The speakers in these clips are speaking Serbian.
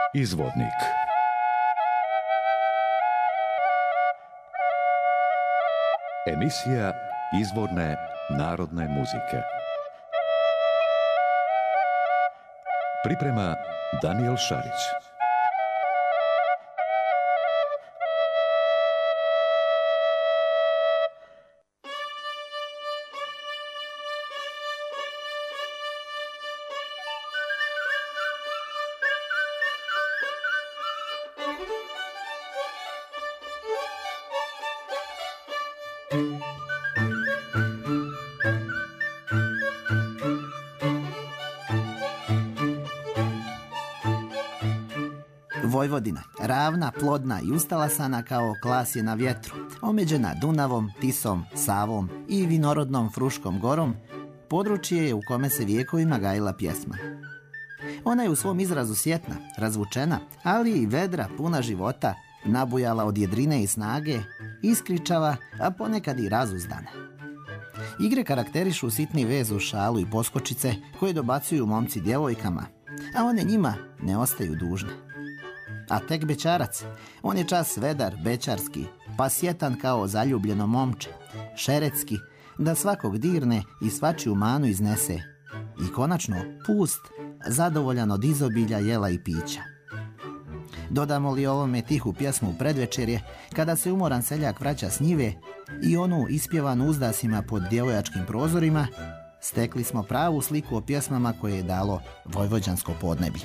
Izvodnik. Emisija izvorne narodne muzike. Priprema Daniel Šarić. Vojvodina, ravna, plodna i ustalasana kao klas je na vjetru, omeđena Dunavom, Tisom, Savom i vinorodnom Fruškom gorom, područje je u kome se vijekovima gajila pjesma. Ona je u svom izrazu sjetna, razvučena, ali i vedra, puna života, nabujala od jedrine i snage, iskričava, a ponekad i razuzdana. Igre karakterišu sitni vez u šalu i poskočice koje dobacuju momci djevojkama, a one njima ne ostaju dužne. A tek bećarac, on je čas vedar, bećarski, pa sjetan kao zaljubljeno momče, šerecki, da svakog dirne i svačiju manu iznese. I konačno pust, zadovoljan od izobilja jela i pića. Dodamo li ovome tihu pjesmu predvečerje, kada se umoran seljak vraća s njive i onu ispjevanu uzdasima pod djevojačkim prozorima, stekli smo pravu sliku o pjesmama koje je dalo vojvođansko podneblje.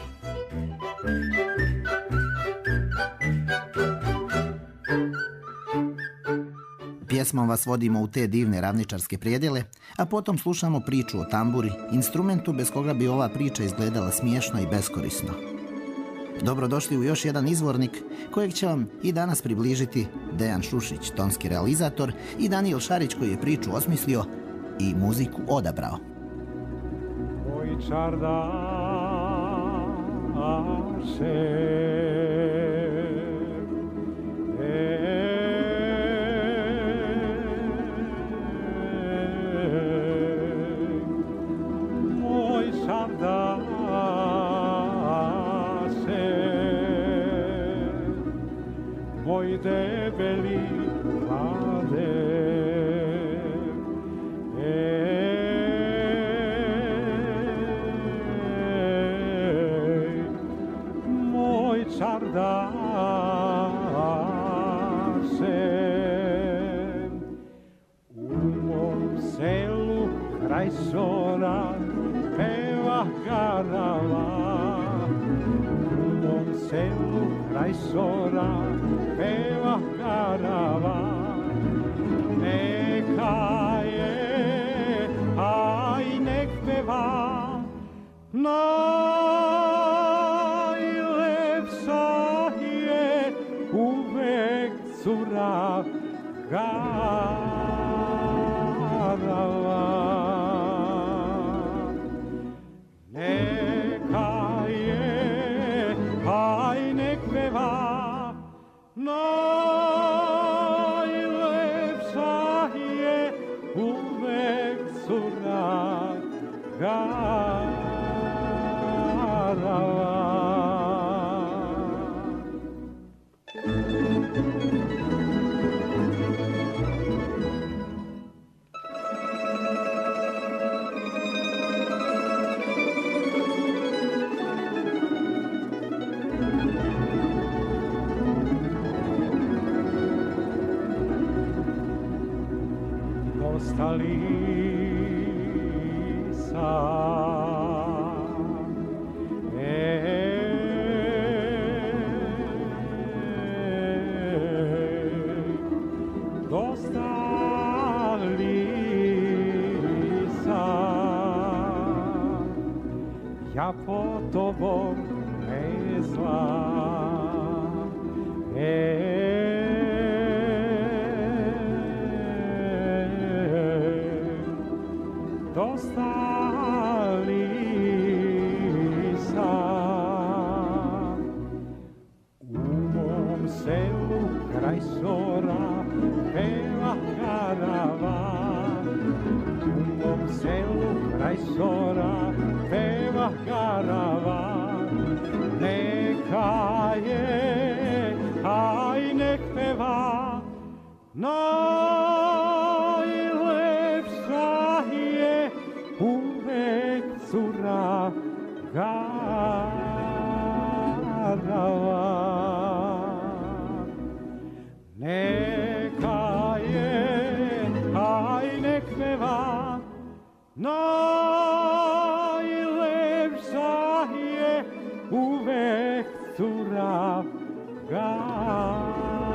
Pjesmom vas vodimo u te divne ravničarske predjele, a potom slušamo priču o tamburi, instrumentu bez koga bi ova priča izgledala smiješno i beskorisno. Dobrodošli u još jedan izvornik kojeg će vam i danas približiti Dejan Šušić, tonski realizator, i Daniel Šarić koji je priču osmislio i muziku odabrao. Oj čardaše, moj debeli hlade, moj čardaše, u mom selu kraj Sora peva karavan, u mom selu kraj Sora peva karavan, neka je, aj nek peva, najlepša je uvek cura karavan. Neka je, aj nek peva, najlepša je uvek cura karavan. Ostali sam, dostali sam, ja po tobom ne znam, dostali sam, u mom selu kraj Sora peva karavan, u mom selu kraj Sora peva karavan, nek neka je, aj nek peva, najlepša je uvek cura Garava. Neka je, aj nek peva, najlepša je uvek cura Garava.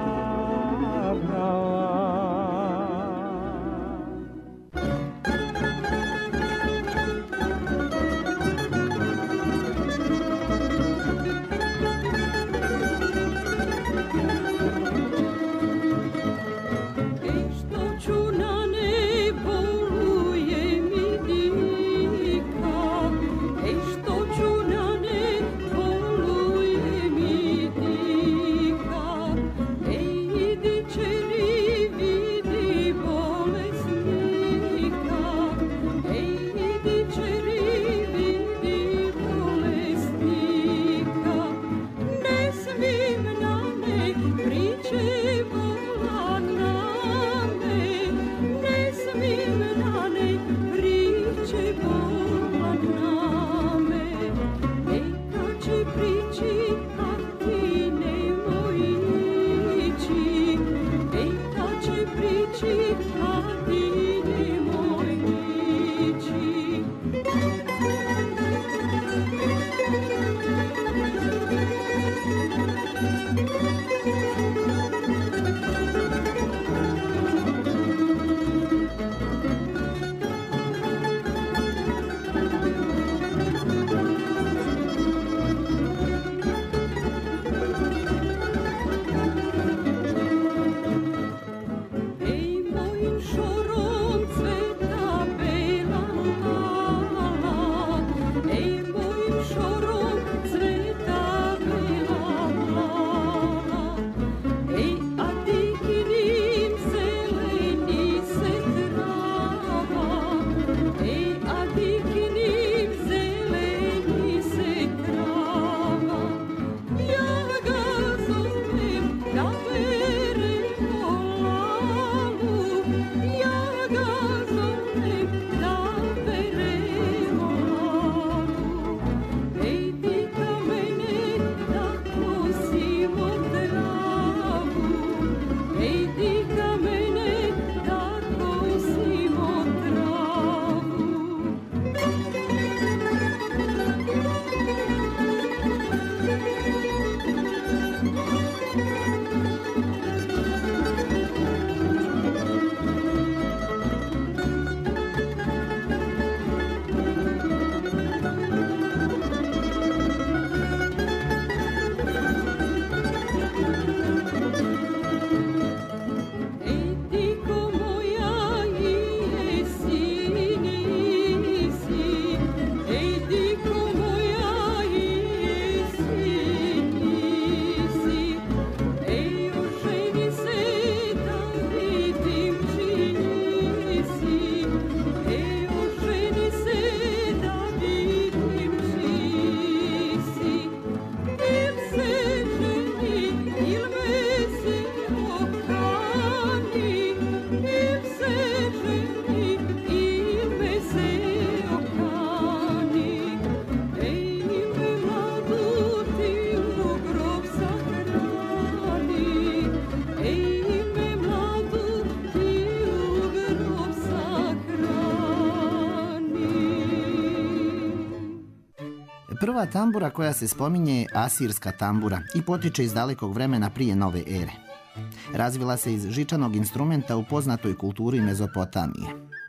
Prva tambura koja se spominje je asirska tambura i potiče iz dalekog vremena prije nove ere. Razvila se iz žičanog instrumenta u poznatoj kulturi Mezopotamije.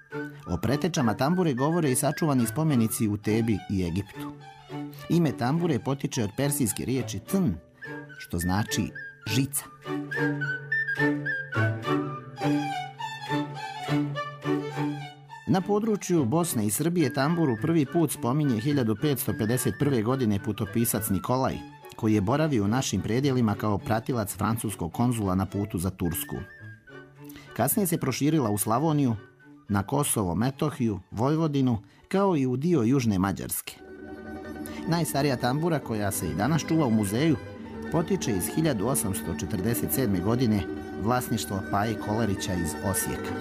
O pretečama tambure govore i sačuvani spomenici u Tebi i Egiptu. Ime tambure potiče od persijske riječi tn, što znači žica. Na području Bosne i Srbije tamburu prvi put spominje 1551. godine putopisac Nikolaj, koji je boravio u našim predjelima kao pratilac francuskog konzula na putu za Tursku. Kasnije se proširila u Slavoniju, na Kosovo, Metohiju, Vojvodinu, kao i u dio južne Mađarske. Najstarija tambura, koja se i danas čuva u muzeju, potiče iz 1847. godine, vlasništvo Paje Kolarića iz Osijeka.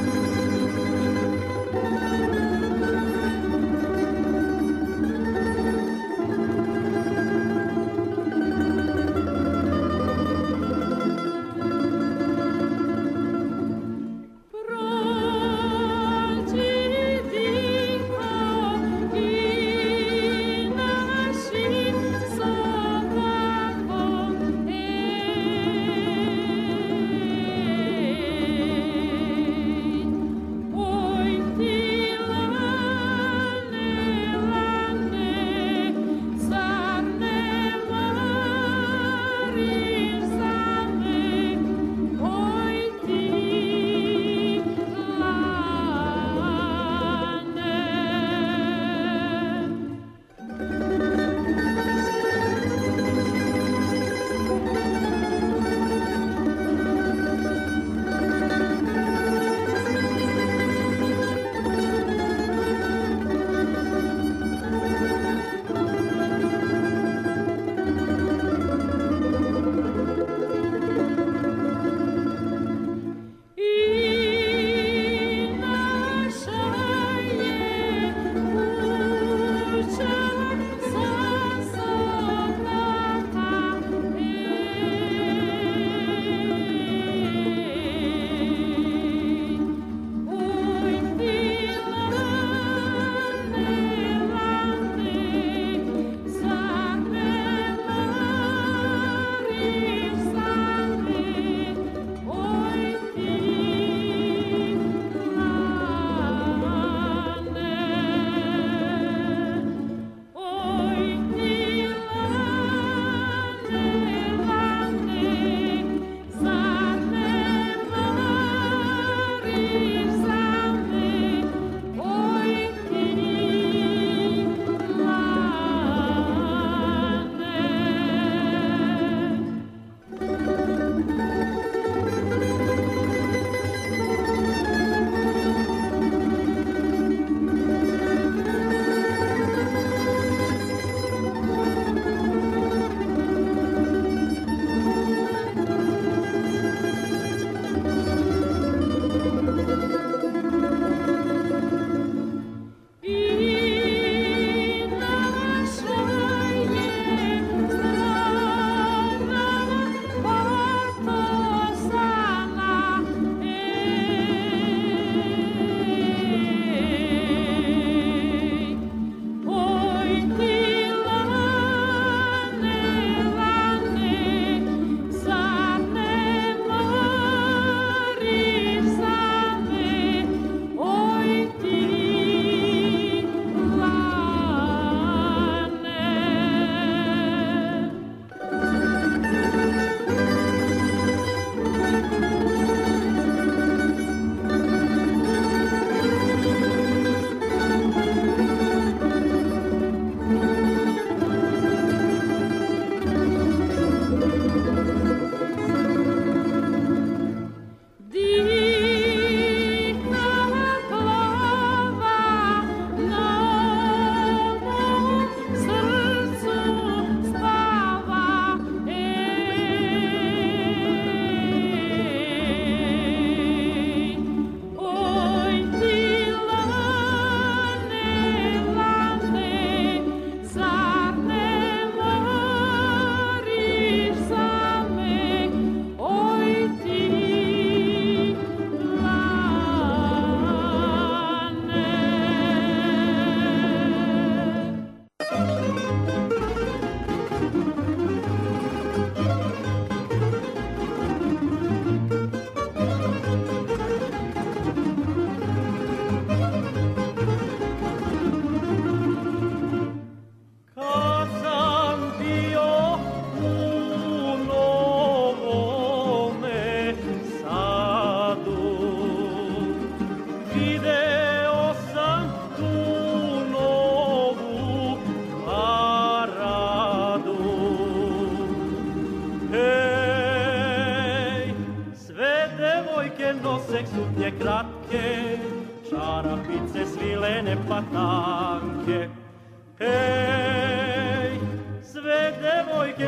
suknje kratke, čarapice svilene pa tanke. Hej,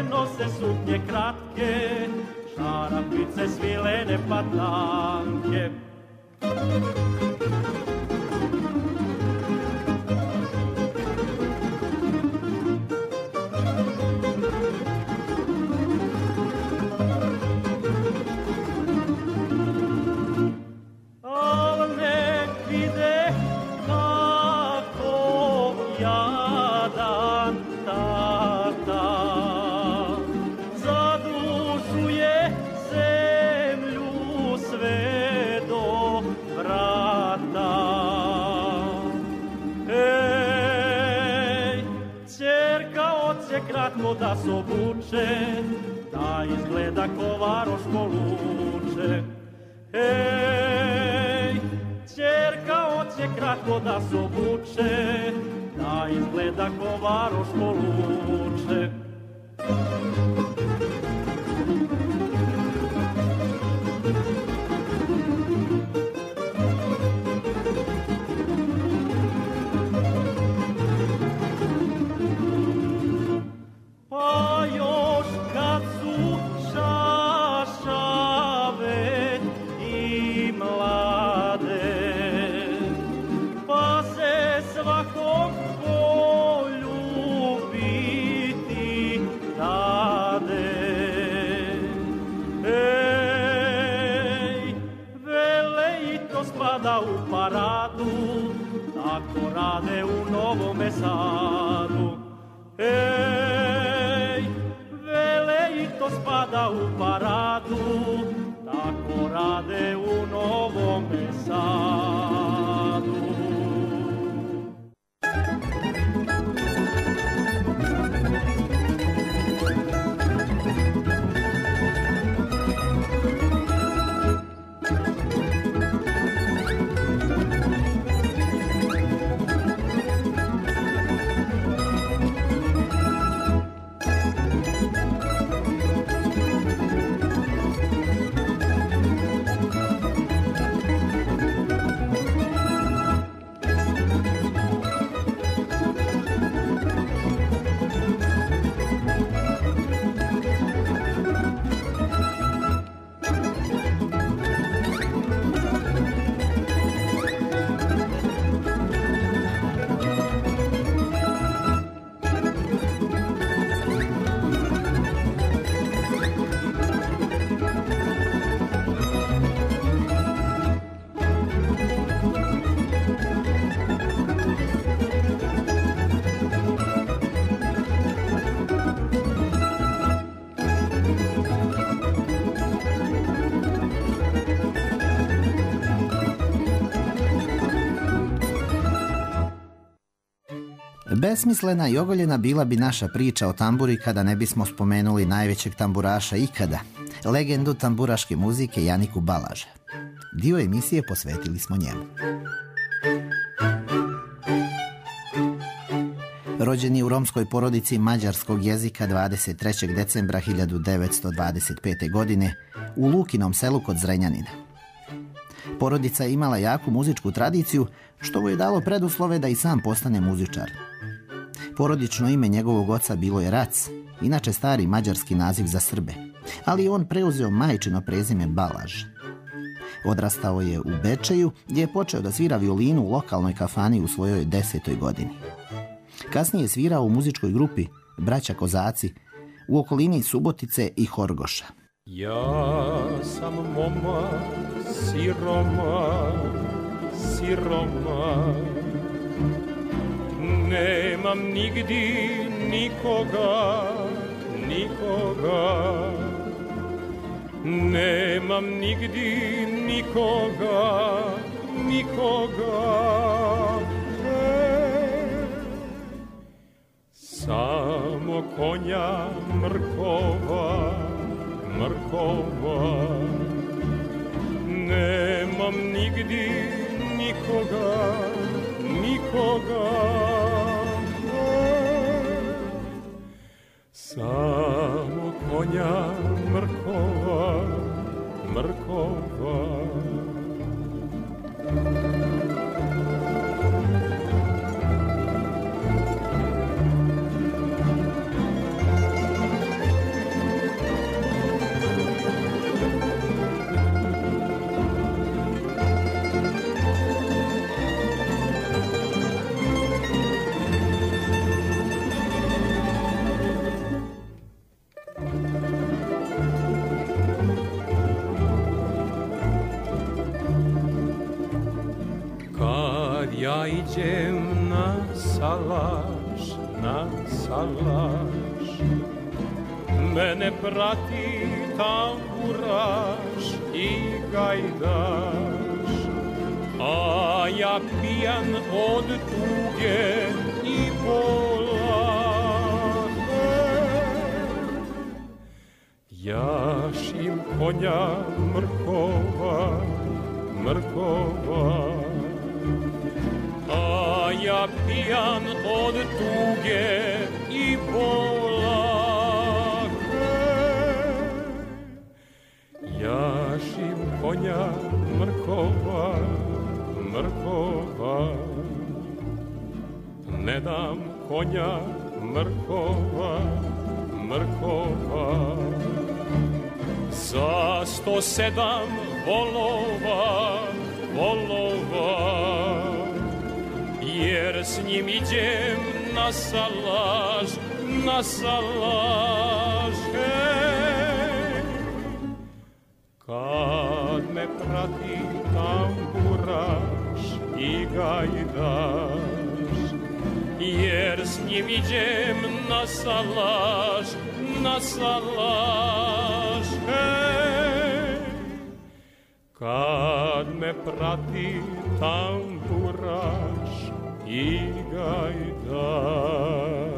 nose suknje kratke, šarapice svilene patanke. Kratko da se obuče, da izgleda ko varoško luče. Ej, ćerka hoće kratko da se obuče, da izgleda ko varoško luče. U paradu, tako rade u Novome Sadu. Ej, vele i to spada u paradu, tako rade u Novome Sadu. Besmislena i ogoljena bila bi naša priča o tamburi kada ne bismo spomenuli najvećeg tamburaša ikada, legendu tamburaške muzike Janiku Balaža. Dio emisije posvetili smo njemu. Rođen je u romskoj porodici mađarskog jezika 23. decembra 1925. godine u Lukinom selu kod Zrenjanina. Porodica je imala jaku muzičku tradiciju, što mu je dalo preduslove da i sam postane muzičar. Porodično ime njegovog oca bilo je Rac, inače stari mađarski naziv za Srbe, ali on preuzeo majčino prezime Balaž. Odrastao je u Bečeju, gdje je počeo da svira violinu u lokalnoj kafani u svojoj 10. godini. Kasnije je svirao u muzičkoj grupi Braća Kozaci u okolini Subotice i Horgoša. Ja sam momak, siroma, nemam nigdi nikoga, nemam nigdi nikoga, samo konja Mrkova, nemam nigdi nikoga, samo konja Mrkova. salaš, na salaš. Mene prati tamburaš i gajdaš, a ja pijan od tuge i bola. Jašim konja mrkova, mrkova, a ja pijan od tuge i bola. Jašim konja mrkova, mrkova, ne dam konja mrkova, mrkova. Za 107 volova, volova, jer s njim iđem na salaš, na salaš. Kad me prati tamburaš i gajdaš, jer s njim iđem na salaš, na salaš. Kad me prati tamburaš i gajdaš.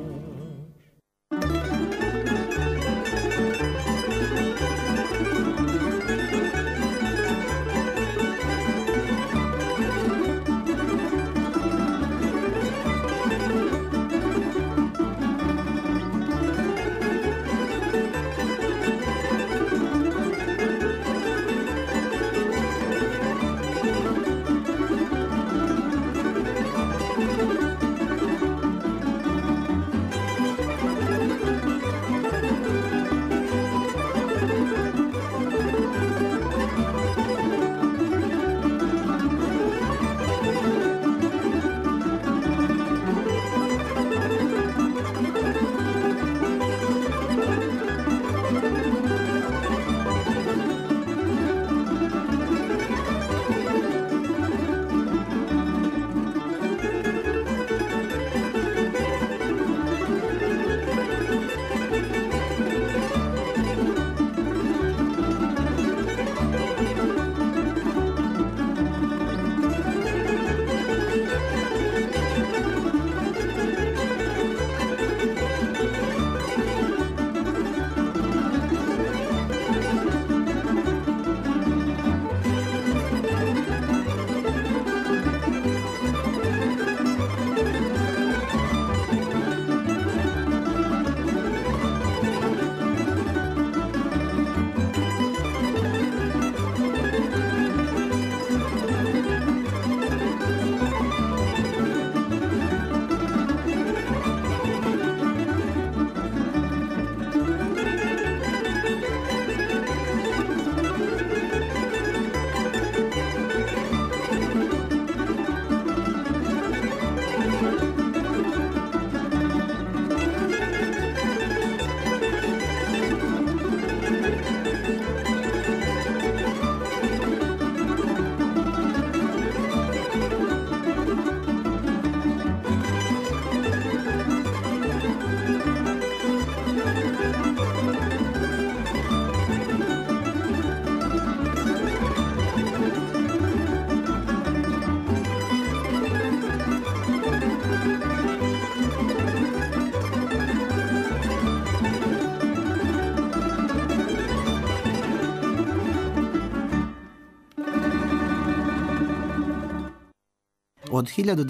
Od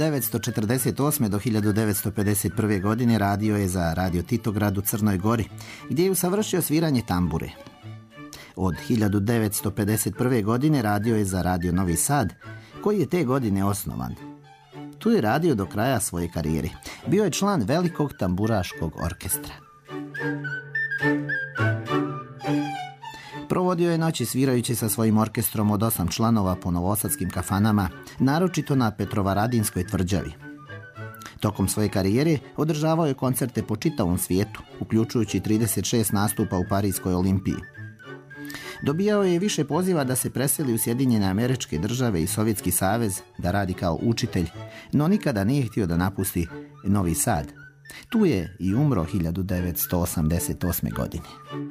1948. do 1951. godine radio je za Radio Titograd u Crnoj Gori, gdje je usavršio sviranje tambure. Od 1951. godine radio je za Radio Novi Sad, koji je te godine osnovan. Tu je radio do kraja svoje karijere. Bio je član velikog tamburaškog orkestra. Provodio je noći svirajući sa svojim orkestrom od 8 članova po novosadskim kafanama, naročito na Petrovaradinskoj tvrđavi. Tokom svoje karijere održavao je koncerte po čitavom svijetu, uključujući 36 nastupa u Parijskoj olimpiji. Dobijao je više poziva da se preseli u Sjedinjene Američke Države i Sovjetski savez, da radi kao učitelj, no nikada nije htio da napusti Novi Sad. Tu je i umro 1988. godine.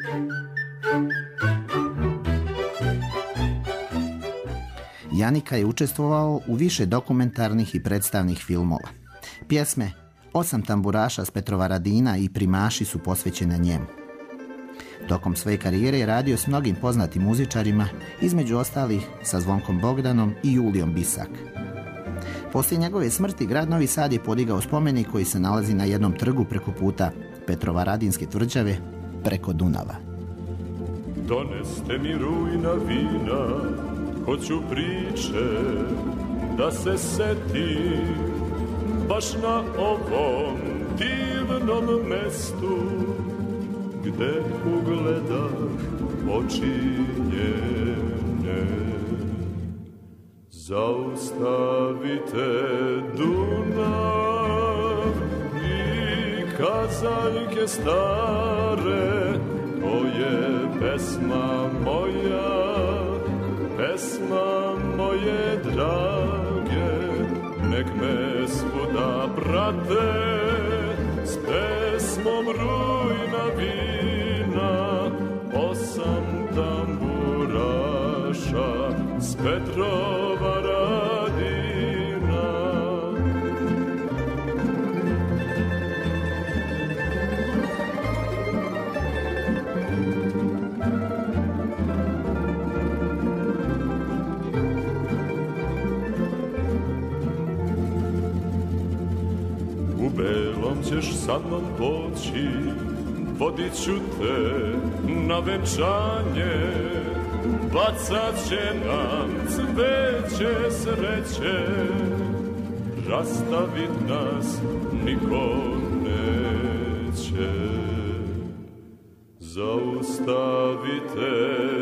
Janika je učestvovao u više dokumentarnih i predstavnih filmova. Pjesme 8 tamburaša s Petrovaradina i Primaši su posvećene njemu. Tokom svoje karijere je radio s mnogim poznatim muzičarima, između ostalih sa Zvonkom Bogdanom i Julijom Bisak. Poslije njegove smrti grad Novi Sad je podigao spomenik koji se nalazi na jednom trgu preko puta Petrovaradinske tvrđave preko Dunava. Doneste mi rujna vina, hoću priče da se setim, baš na ovom divnom mestu gde ugledah oči njene. Zaustavite Dunav i kazaljke stare, to je pesma moja, pesma moje drage, nek me svuda prate s pesmom rujna vina, 8 tamburaša s Petrovaradina. U belom ćeš sa mnom poći, vodit ću te na venčanje, bacat će nam cveće sreće, rastavit nas niko neće. Zaustavite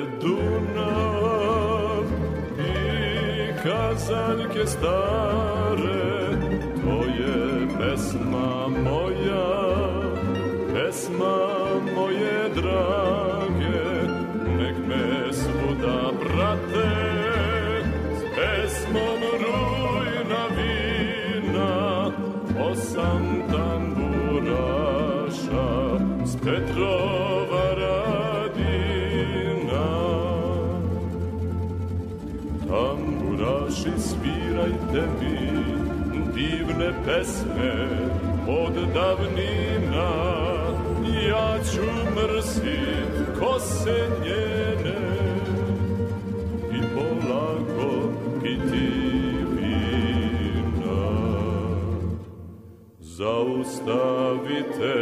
Dunav i kazaljke stare, to je pesma moja, pesma moje drage, nek me svuda prate s pesmom rujna vina, 8 tamburaša s Petrovaradina. Tamburaši, svirajte mi divne pesme od davnina, ja ću mrsit kose njene i polako piti vina. Zaustavite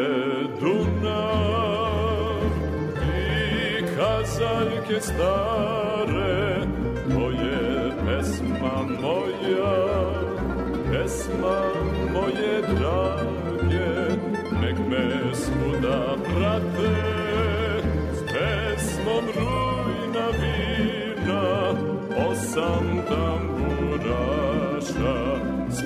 Dunav i kazaljke stare, to je pesma moja, pesma moje drage, nek me svuda prate s pesmom rujna vina, 8 tamburaša s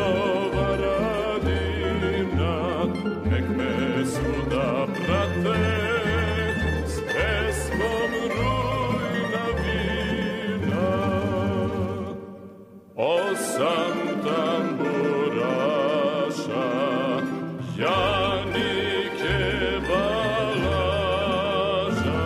Petrovaradina, nek me svuda prate s pesmom rujna vina, 8 tamburaša Janike Balaža.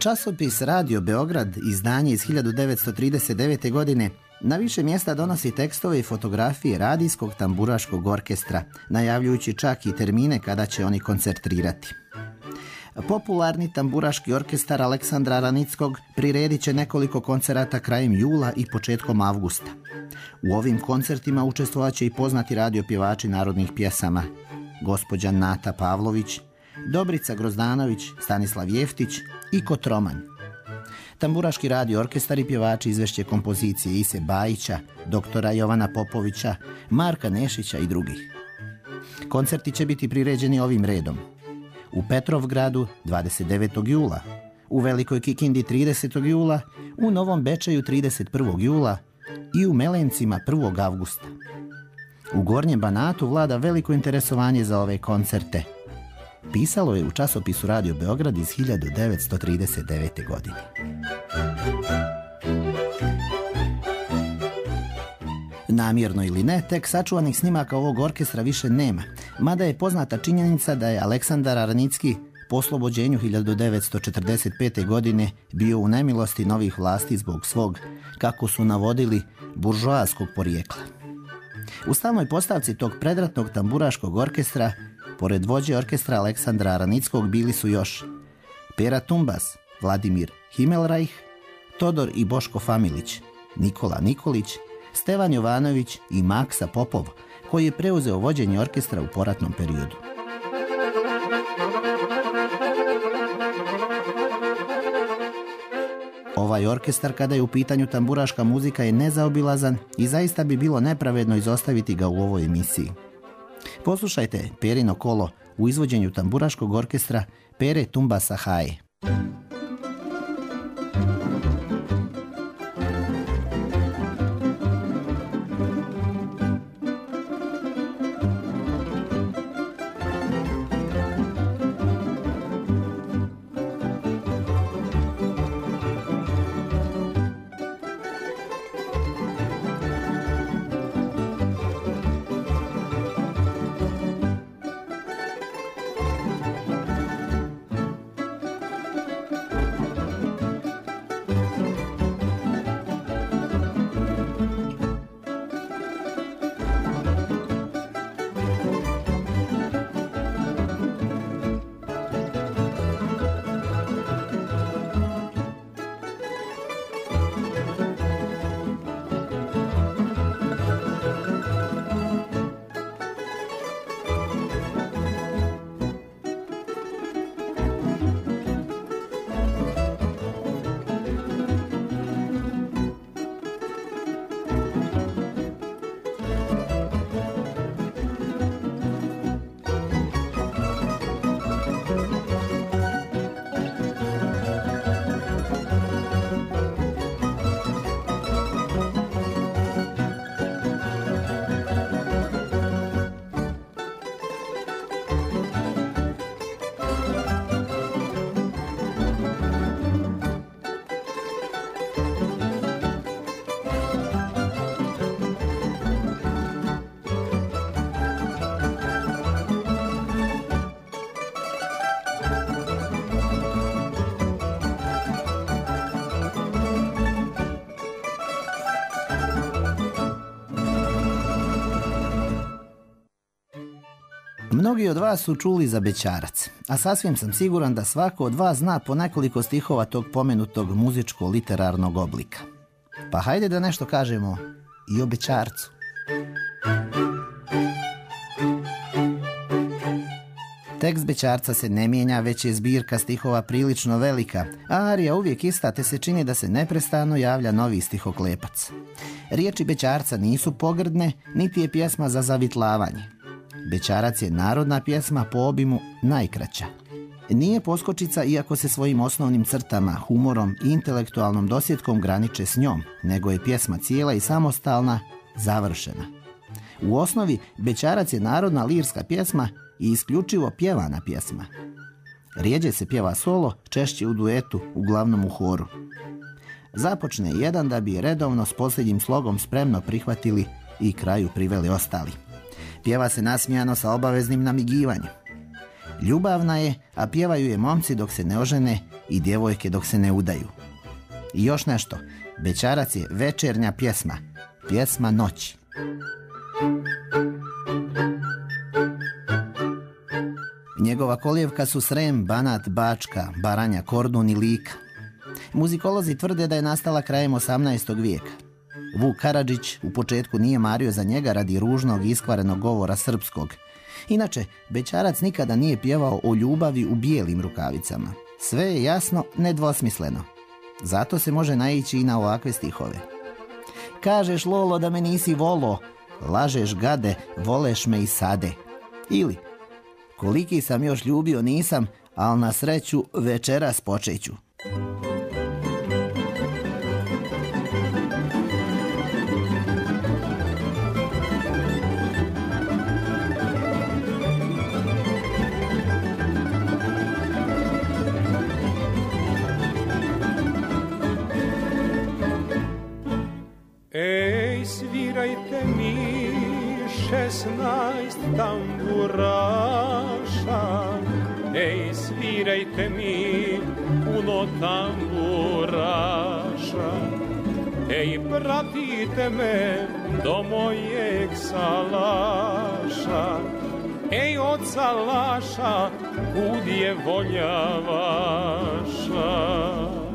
Časopis Radio Beograd, izdanje iz 1939. godine, na više mjesta donosi tekstove i fotografije radijskog tamburaškog orkestra, najavljujući čak i termine kada će oni koncertirati. Popularni tamburaški orkestar Aleksandra Ranickog priredit će nekoliko koncerata krajem jula i početkom avgusta. U ovim koncertima učestvovat će i poznati radiopjevači narodnih pjesama, gospođa Nata Pavlović, Dobrica Grozdanović, Stanislav Jeftić i Kotroman. Tamburaški radio orkestar i pjevači izvešće kompozicije Ise Bajića, doktora Jovana Popovića, Marka Nešića i drugih. Koncerti će biti priređeni ovim redom: u Petrovgradu 29. jula, u Velikoj Kikindi 30. jula, u Novom Bečeju 31. jula i u Melencima 1. avgusta. U Gornjem Banatu vlada veliko interesovanje za ove koncerte. Pisalo je u časopisu Radio Beograd iz 1939. godine. Namjerno ili ne, tek sačuvanih snimaka ovog orkestra više nema, mada je poznata činjenica da je Aleksandar Aranicki po oslobođenju 1945. godine bio u nemilosti novih vlasti zbog svog, kako su navodili, buržoaskog porijekla. U stalnoj postavci tog predratnog tamburaškog orkestra, pored vođe orkestra Aleksandra Aranickog, bili su još Pera Tumbas, Vladimir Himelreich, Todor i Boško Familić, Nikola Nikolić, Stevan Jovanović i Maksa Popov, koji je preuzeo vođenje orkestra u poratnom periodu. Ovaj orkestar, kada je u pitanju tamburaška muzika, je nezaobilazan i zaista bi bilo nepravedno izostaviti ga u ovoj emisiji. Poslušajte Perino kolo u izvođenju tamburaškog orkestra Pere Tumbasa Haje. Mnogi od vas su čuli za Bećarac, a sasvim sam siguran da svako od vas zna po nekoliko stihova tog pomenutog muzičko-literarnog oblika. Pa hajde da nešto kažemo i o Bećarcu. Tekst Bećarca se ne mijenja, već je zbirka stihova prilično velika, a arija uvijek ista, te se čini da se neprestano javlja novi stihoklepac. Riječi Bećarca nisu pogrdne, niti je pjesma za zavitlavanje. Bećarac je narodna pjesma, po obimu najkraća. Nije poskočica, iako se svojim osnovnim crtama, humorom i intelektualnom dosjetkom graniče s njom, nego je pjesma cijela i samostalna, završena. U osnovi, Bećarac je narodna lirska pjesma i isključivo pjevana pjesma. Rijeđe se pjeva solo, češće u duetu, uglavnom u horu. Započne jedan da bi redovno s posljednjim slogom spremno prihvatili i kraju priveli ostali. Pjeva se nasmijano sa obaveznim namigivanjem. Ljubavna je, a pjevaju je momci dok se ne ožene i djevojke dok se ne udaju. I još nešto, bećarac je večernja pjesma, pjesma noći. Njegova kolijevka su Srem, Banat, Bačka, Baranja, Kordun i Lika. Muzikolozi tvrde da je nastala krajem 18. vijeka. Vuk Karadžić u početku nije mario za njega radi ružnog i iskvarenog govora srpskog. Inače, bećarac nikada nije pjevao o ljubavi u bijelim rukavicama. Sve je jasno, nedvosmisleno. Zato se može naići i na ovakve stihove. Kažeš, Lolo, da me nisi volo, lažeš, gade, voleš me i sade. Ili, koliki sam još ljubio nisam, al na sreću večeras počeću. Ej, svirajte mi 16 tamburaša, ej, svirajte mi puno tamburaša, ej, pratite me do mojeg salaša, ej, od salaša kud je volja vaša.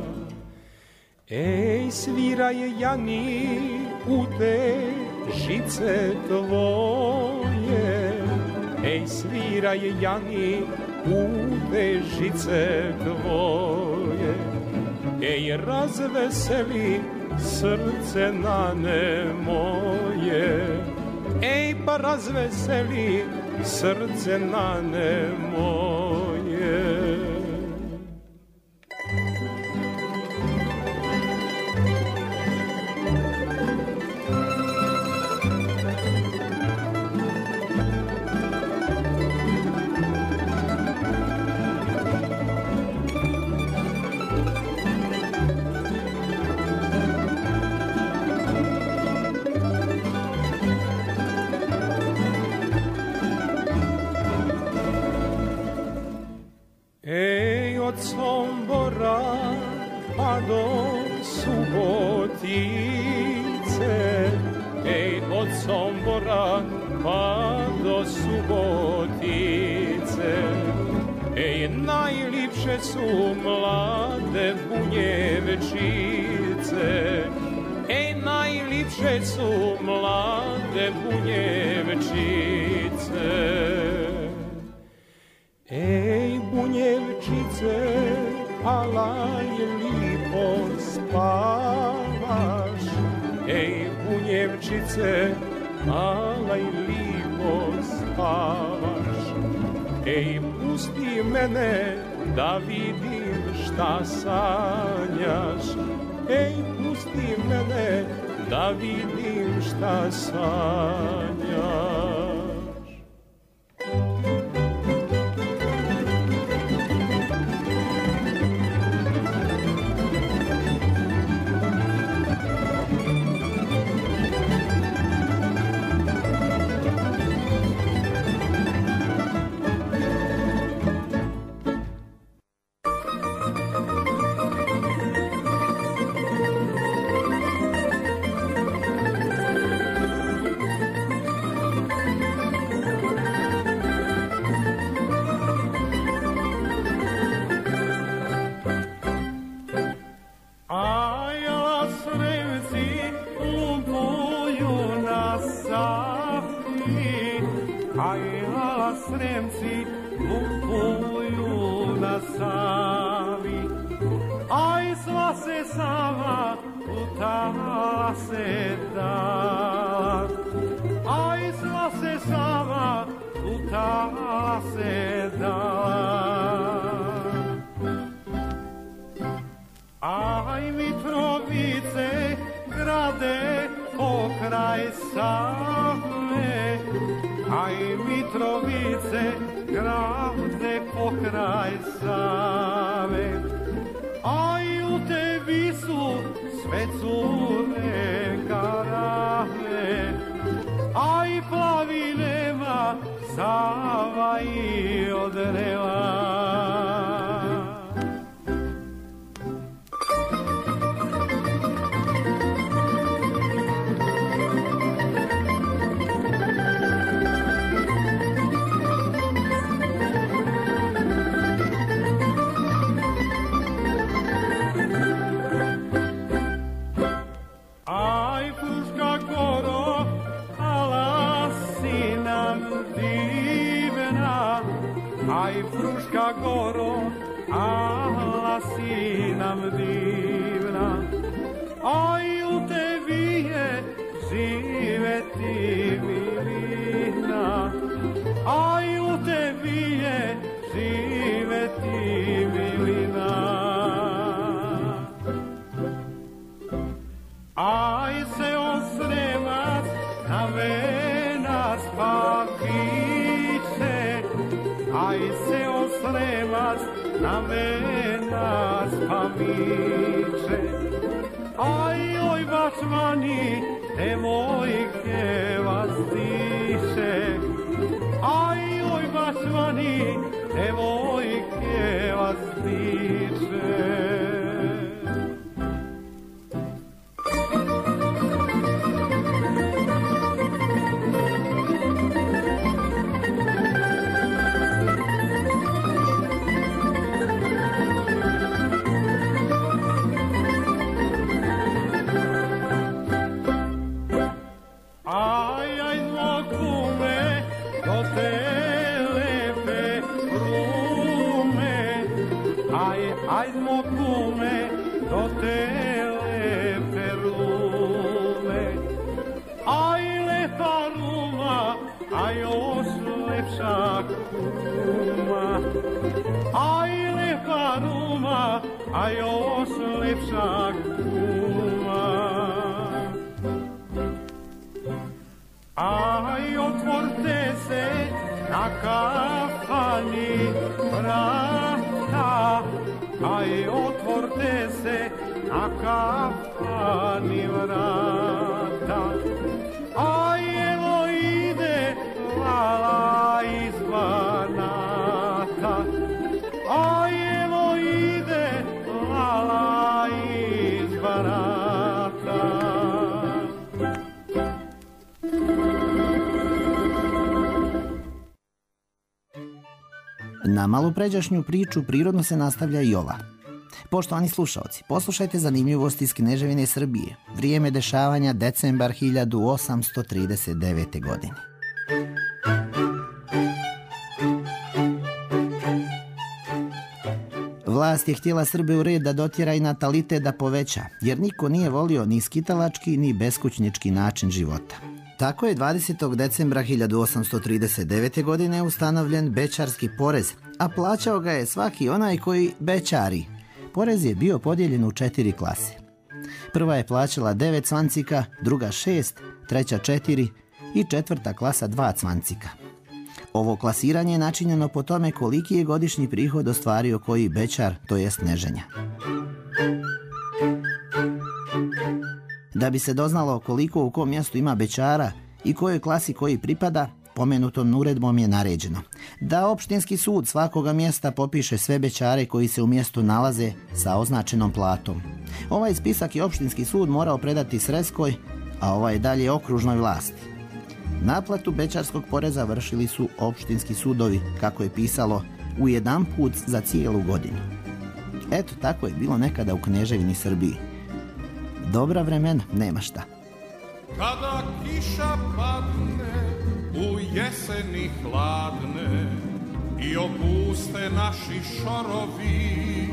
Ej, sviraj, Jani, u te žice tvoje. Ej, sviraj, Jani, u te žice tvoje. Ej, razveseli srce nane moje. Ej, pa razveseli srce nane moje. Ej, od Sombora pa do Subotice, ej, od Sombora pa do Subotice, ej, najlipše su mlade bunjevčice, ej, najlipše su mlade bunjevčice. Ej, bunjevčice, alaj lipo spavaš. Ej, bunjevčice, alaj lipo spavaš. Ej, pusti mene da vidim šta sanjaš. Ej, pusti mene da vidim šta sanjaš. Sremci lupuju na Savi, aj sva se Sava utala se dala, aj sva se Sava utala se dala. Aj Mitrovice grade pokraj Save, aj Mitrovice grade pokraj Save, aj u tebi su sve cure karale, aj plavinema Sava i odrela. aj Fruška goro, ala si nam divna, aj u tebi je živeti milina, aj u tebi je živeti milina. Aj se osremac na venas paviće, aj se osremac na venas paviće, aj oj bačmani devojke vas diše, aj oj bačmani devojke vas diše. Ajdmo kume do te lepe rume, aj lepa ruma, a još lepša kuma, aj lepa ruma, a još lepša kuma. Aj otvorte se na kafani vrata, aj otvorte se na kafani vrata, aj evo ide lala iz Banata, aj evo ide lala iz Banata. Na malopređašnju priču prirodno se nastavlja i ova. Poštovani slušaoci, poslušajte zanimljivosti iz Kneževine Srbije. Vrijeme dešavanja decembar 1839. godine. Vlast je htjela Srbe u red da dotjera i natalitet da poveća, jer niko nije volio ni skitalački ni beskućnički način života. Tako je 20. decembra 1839. godine ustanovljen bećarski porez, a plaćao ga je svaki onaj koji bećari. Porez je bio podijeljen u 4 klase. Prva je plaćala 9 cvancika, druga 6, treća 4 i četvrta klasa 2 cvancika. Ovo klasiranje je načinjeno po tome koliki je godišnji prihod ostvario koji bećar, to jest neženja. Da bi se doznalo koliko u kom mjestu ima bećara i kojoj klasi koji pripada, pomenutom uredbom je naređeno da opštinski sud svakoga mjesta popiše sve bećare koji se u mjestu nalaze sa označenom platom. Ovaj spisak je opštinski sud morao predati Sreskoj, a ovaj dalje okružnoj vlasti. Naplatu bećarskog poreza vršili su opštinski sudovi, kako je pisalo, u jedan put za cijelu godinu. Eto, tako je bilo nekada u Kneževini Srbiji. Dobra vremena, nema šta. Kada kiša padne u jeseni hladne i opuste naši šorovi,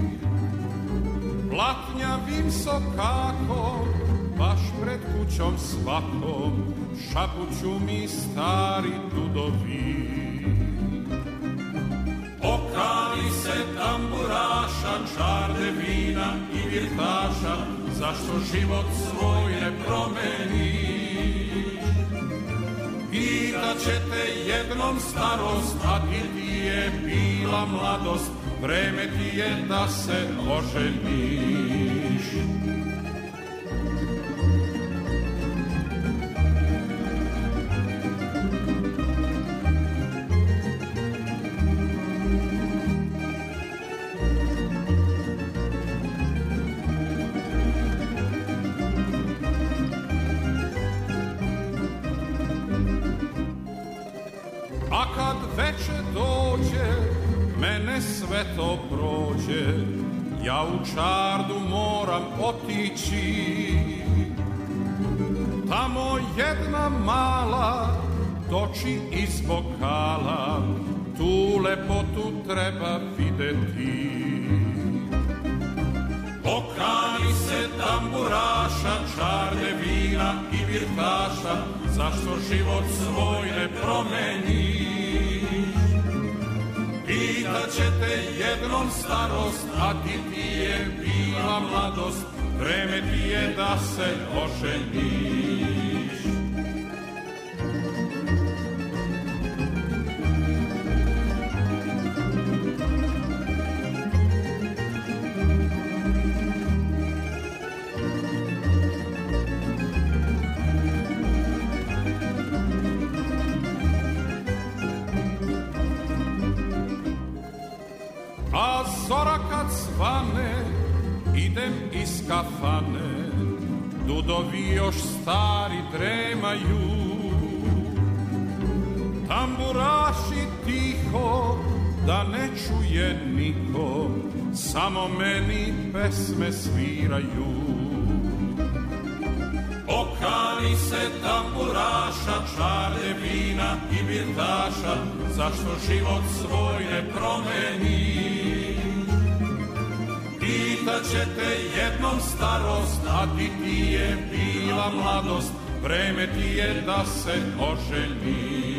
blatnjavim sokako baš pred kućom svakom šapuću mi stari dudovi. Okali se tamburaša, čarde vina i virtaša, zašto život svoj ne promeniš? Pitat će te jednom starost, a ti je bila mladost, vreme ti je da se oženiš. A kad veče dođe, mene sve to prođe, ja u čardu moram otići. Tamo jedna mala toči iz bokala, tu lepotu treba videti. Okani se tamburaša, čarde vina i virtaša, zašto život svoj ne promeniš? Pitaće te jednom starost, a ti je bila mladost, vreme ti je da se oženiš. A zora kad svane, idem iz kafane, dudovi još stari dremaju. Tamburaši tiho, da ne čuje niko, samo meni pesme sviraju. Okani se tamburaša, čarde vina i virtaša, zašto život svoj ne promeni? Pitaće te jednom starost, a ti je bila mladost, vreme ti je da se oženiš.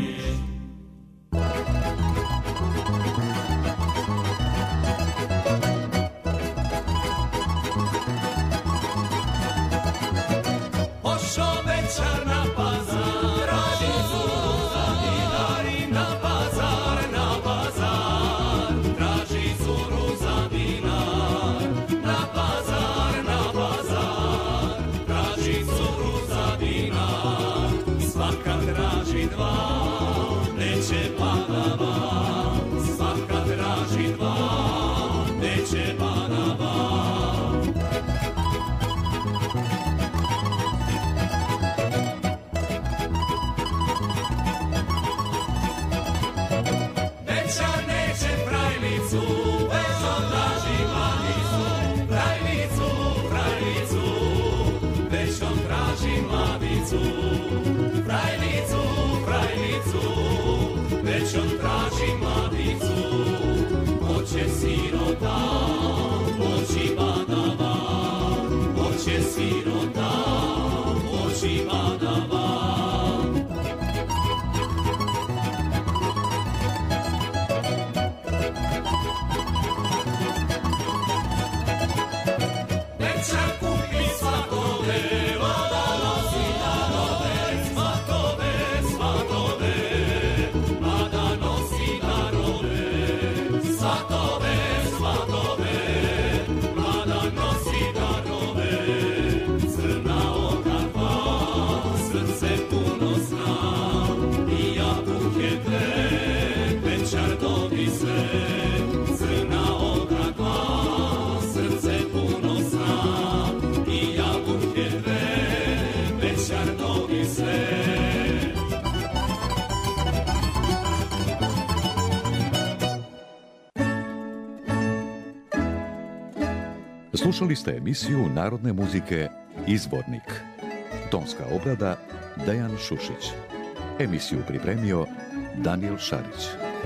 Slušali ste emisiju narodne muzike Izvornik. Tonska obrada Dejan Šušić. Emisiju pripremio Danijel Šarić.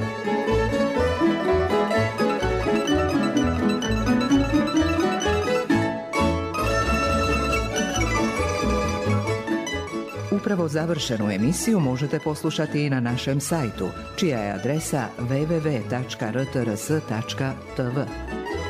Upravo završenu emisiju možete poslušati i na našem sajtu, čija je adresa www.rtrs.tv.